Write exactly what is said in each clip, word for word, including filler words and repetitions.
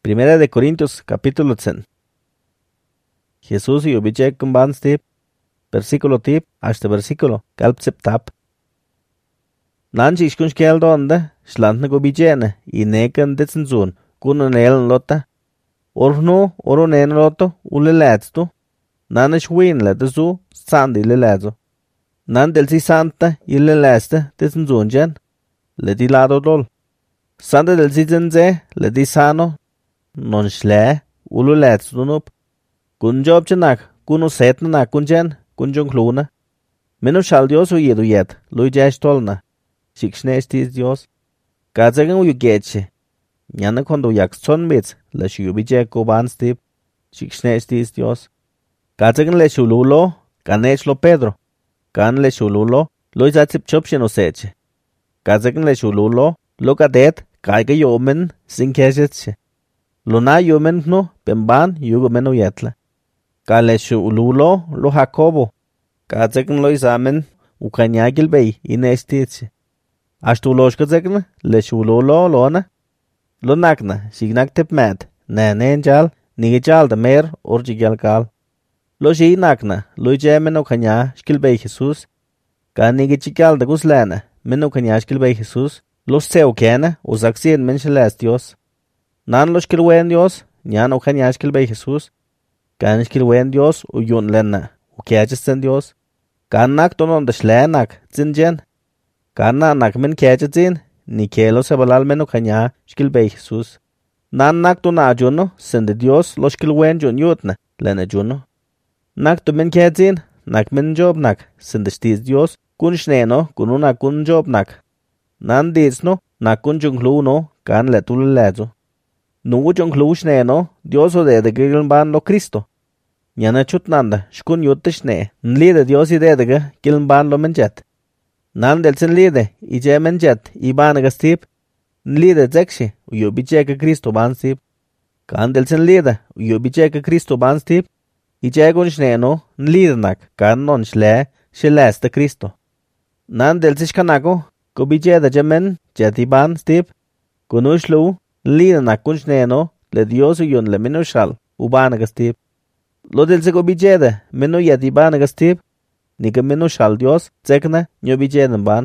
Primera de Corintios, capítulo ten. Jesús y ubichek kumban stip, versículo tip, hasta versículo, kalp sip tap. Nanchi ishkunch kel donda, shlantna gubichene, y nekan detsenzoon, kunan elen lotta. Orno, oro nen lotto, ule letstu. Nanish win letesu, sandi le lezo. Nan del si santa, ille leste, detsenzoon jen. Leti lado dol. Santa del si zenze, leti sano, non shle, ulu letstu nup. Kun job chenak, kunu setna na kunjen, kunjong kluna. Menu shal Dios u yedu yet, lui jash tolna. Shikshne estis Dios. Kazagan u yugeche. Nyana kondo yak son bits, la shubi jeko ban stip. Shikshne estis Dios. Kazagan le shululo, kanech lo Pedro. Kan le shululo, lui zatzip chopshen oseche. Kazagan le shululo, lo kadet, kaiga yomen, sin keshetche. Luna yomen no, pemban, yugo menu yetla. Kale shululo, lo Jacobo. Kazagan lo isamen, ukanyagil bay, inestitche. Ashtu loshkazagna, le shululo lona. Lo nakna, shignak tip mat, na nenjal, nigijal da mer, orjigal kal. Lo shi nakna, lo jemen ukanya, shkil bay Jesus. Ka nigichikal da guslana, men ukanya shkil bay Jesus. Los seo kena, usaksien menschelas Dios. Nan los kilwen Dios, nyan ukanya shkil bay Jesus. Kan shkilwen Dios, uyun lena, ukiachesten Dios. Kan nak tonon da shlenak, zinjen. Kana nak men kiachetin, ni kelo sebalal men ukanya shkil bay Jesus. Nan nak to na juno, sende Dios los kilwen jun yutna, lena juno. Nak to men kiachetin, nak men job nak, sende stis Dios, kun shneno, kununa kun job nak. Nan ditsno, na kun junglu no, kan letul lezo. Nungu junglu shneno, Dios o de de giln ban lo Cristo. Nyana chutnanda, shkun yuttishne, nlide Dios idedega, giln ban lo menjet. Nan del sen lide, ije menjet, ibanaga stip. Nlide zekshi, uyobicheka Cristo ban stip. Kan del sen lide, uyobicheka Cristo ban stip. Ije gun shneno, nlide nak, kan non shle, sheleste Cristo. Nan del sishkanako, Kubijeda jemen, jetiban stip. Kunushlu, lina na kunshneno, le Dios yun le minushal, ubanaga stip. Lo del se kubijeda, menu yetibanaga stip. Nika minushal Dios, zekna, nyobijedan ban.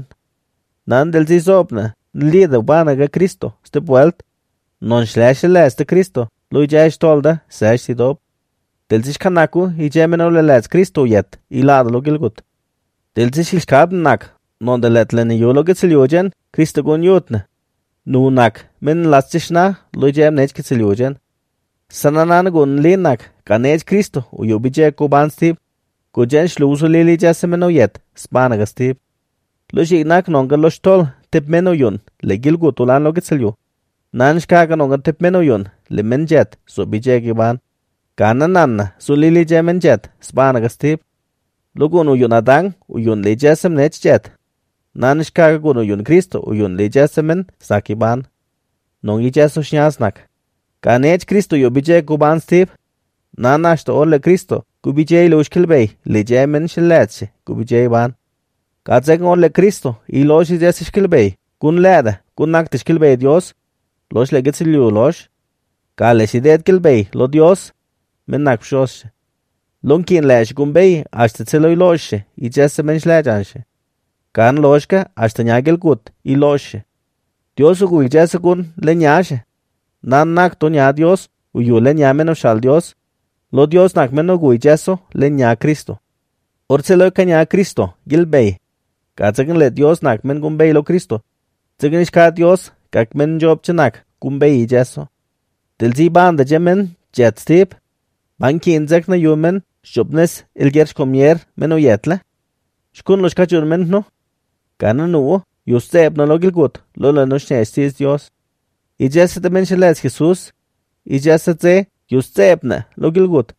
Nan del si sopna, lida ubanaga Cristo, stip welt. Non shlashela este Cristo, lo jash tolda, sash sidop. Del si shkanaku, ijemeno le lets Cristo yet, ilada lo gilgut. Del si shilskabnak, non de letlen yolo getsiliogen, Christo gon yotne. Nu nak, men lastishna, lo jem nech getsiliogen. Sananan gon linak, kanech Christo, u yobije ko ban stip. Ko jen shluso lili jasemeno yet, spanaga stip. Lo shignak nonga lo shtol, tip meno yun, le gilgo tulan lo getsilio. Nan shkaga nonga tip meno yun, le men jet, so bije giban. Kana nanna, so lili jemen jet, spanaga stip. Logo no yun adang, u yun le jesem nech jet. Nanishkaga gono yun Cristo u yun le jesemen sakiban. Non i jeso shnyasnak. Kanech Cristo yo bije kuban stip. Nanashto ole Cristo kubije lo shkilbey le jemen shiletse kubije ban. Katzek ole Cristo i losh jes shkilbey. Kun leda kun nak shkilbey Dios. Losh le getsilio losh. Kale sidet kilbey lo Dios. Men nak shos. Lunkin lesh gumbey hasta tselo losh i jesemen shlejanshe. Kan loshka hasta nyagel gut y loshe. Dios ugu ijese kun le nyashe. Nan nak to nya Dios uyu le nyameno shal Dios. Lo Dios nak meno gu ijeso le nya Cristo. Ortselo ka nya Cristo gilbey. Ka tsagen le Dios nak men gumbey lo Cristo. Tsagen ishka Dios kak men job chenak gumbey ijeso. Del zi banda jemen jet stip. Banki inzek na yumen shubnes ilgersh komier meno yetle. Shkun lo shkachur men no. Kana nuo, yusteb na logil gut, lola no shnestis Dios. Ijese te mencheles Jesus, ijese te yusteb na logil gut.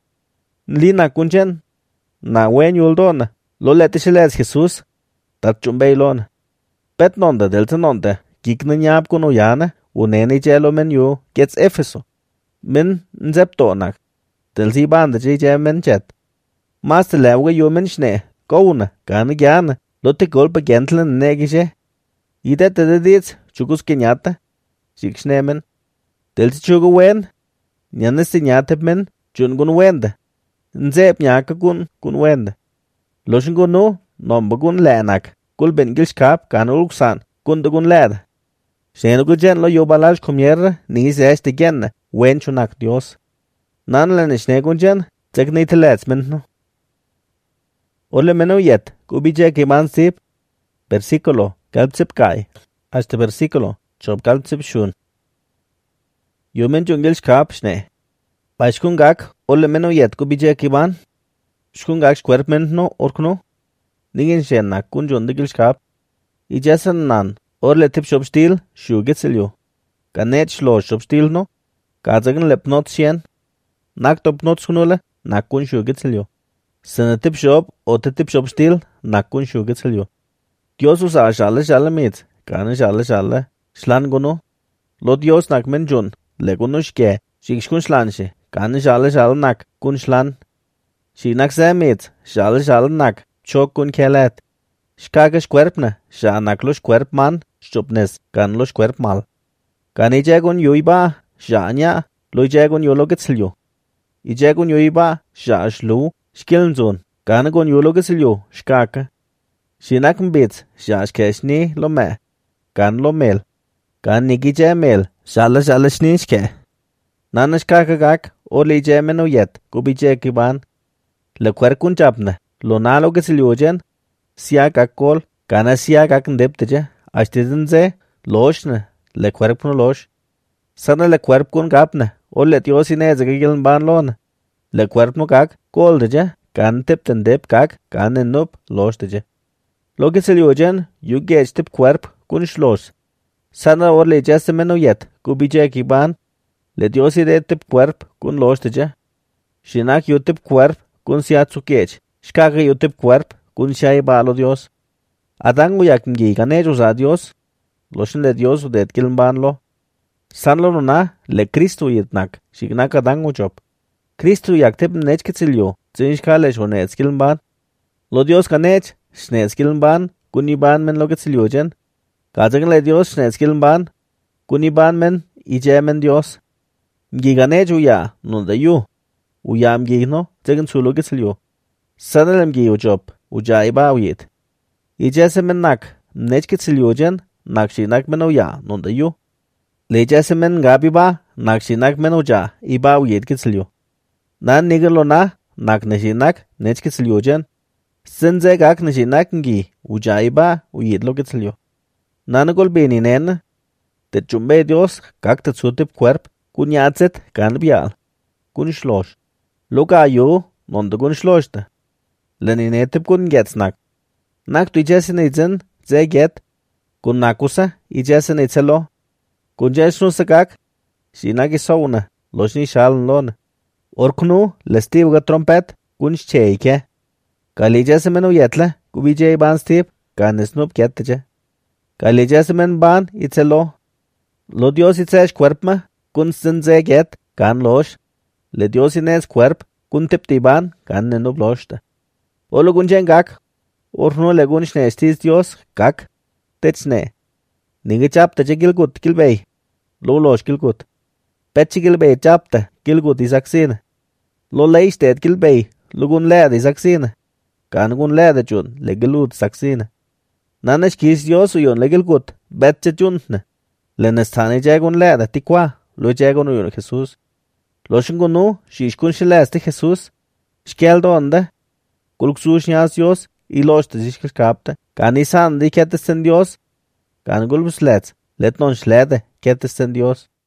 Lina kunchen, na wen yuldona, lola te sheles Jesus, tat chumbey lona. Bet nonda delta nonda, kikna nyab kuno yana, uneni jelo men yu, gets Efeso. Min nzeptonak, del si banda jje men jet. Master lewge yu men shne, gouna, kana gyana. Lotte golpe gentlen negische. Ida te de dit, chugus kenyata. Shikshnemen. Del chugu wen, Nyanisi nyatip men, chun gun wende. Nzeb nyaka gun gun wende. Loshin gun nu, nomba gun lenak, kul ben gilskap kan ulksan, gun de gun led. Shenu gu jen lo yobalaj kumierre, ni zesh de genne, wen chunak Dios. Nan len ishne gun jen, tek ni telets men no. Ole menu yet, kubije kiman sip, versículo, kalpsip kai, hasta versículo, chob kalpsip shun. Yumen jungil skap shne. Pashkungak, ole menu yet kubije kiban, shkungak skwerpment no orkno, ningin shennak kun jundigil skap. Ijasan nan, orle tip shop stil, shu gitsilyo. Kanet shlo shop stil no, kazagan lepnot shen, nak topnot sunule, nak kun shu gitsilyo. Sene tip shop, o te tip shop stil, nak kun shu gitsilyo. Dios usa shale shale mit, kane shale shale, shlan gono. Lo Dios nak men jun, le gono shke, shik shkun shlanshi, kane shale shale nak, kun shlan. Shi nak se mit, shale shale nak, chok kun kelet. Shkage shkwerpne, sha nak lo shkwerp man, shchupnes, kan lo shkwerp mal. Kane jagun yuiba, sha anya, lo jagun yolo gitsilyo. I jagun yuiba, sha shlu, shkilnzun, kane gun yolo gitsilyo, shkake. Shinak mbits, shash keshni lo me, kan lo mel, kan nigi mel, shala shala shnishke. Nana shkakagak, o li jemeno yet, kubi jekiban. Le kwerkun chapne, lo nalo gesiliojen, siya kakol, kana siya kakndepteje, ashtizinze, loshne, le kwerkun losh. Sana le kwerkun kapne, o le tiosineze gigiln ban lon. Le kwerkun kak, koldeje, kan tepten dep kak, kan enup, loshdeje. Lo que se le oyen, yu gech tip cuerp kun shlos. Sana or le jesse meno yet, kubije kiban, le diosi de tip cuerp kun los teje. Shinak yu tip cuerp kun siya tsukech, shkake yu tip cuerp kun siya ibalo Dios. Adangu yakingi ganejos a Dios, loshin le Dios u det kilmban lo. San lo na le Cristo yitnak, shignak adangu chop. Cristo yak tip nech kitsilyo, zinshkale shonets kilmban. Lo Dios ganech, Schnezkilnban, Guniban men logitsiliojen. Kazagan le Dios Schnezkilnban, Guniban men ijemen Dios. Mgiganej uya, nunda yu. Uya mgigno, zegan su logitsilio. Sanalem gi ujop, uja iba uyit. Ijese men nak, mnechkitsiliojen, nakshinak men uya, nunda yu. Lejese men gabiba, nakshinak men uja, iba uyit kitsilio. Nan nigalo na, nak neshinak, nechkitsiliojen. Senze gak nishi nakingi, ujaiba, uyidlo gitsilyo. Nanagol beni nen, te chumbe Dios, kak te tsutip cuerp, kun yatzet, kan bial, kun shlosh. Loka yo, nonda kun shloshte. Leninetip kun getsnak. Nak tu ijesin itzen, ze get, kun nakusa, ijesin itzelo. Kun jesnu sakak, shinagi sauna, loshni shaln lon. Orknu, lestivga trompet, kun shcheike. Kalija menu yetle, kubije ban stip, kan snup ketteje. Kalija men ban itzelo. Lo Dios itzesh cuerpma, kun senze get, kan losh. Le Dios ines cuerp, kun tiptiban, kan nenup loshte. Olo gunjen gak, orno le gun shnestis Dios, gak, techne. Ninge chapte je gilgut gilbei, lo losh gilgut. Petchi gilbei chapte, gilgut isaksine. Lo leistet gilbei, lugun led isaksine. Kan gun lede chun, legelut saksine. Nanesh kis Dios uyon legelgut, betche chuntne. Lenestane jagun lede tikwa, lo jagun uyon Jesús. Lo shingunu, shishkun shileste Jesús. Shkel donde, kulksush nyas Dios, y loshte zishkapte. Kan isan di ketesten Dios, kan gulbus letz, let non shlede ketesten Dios.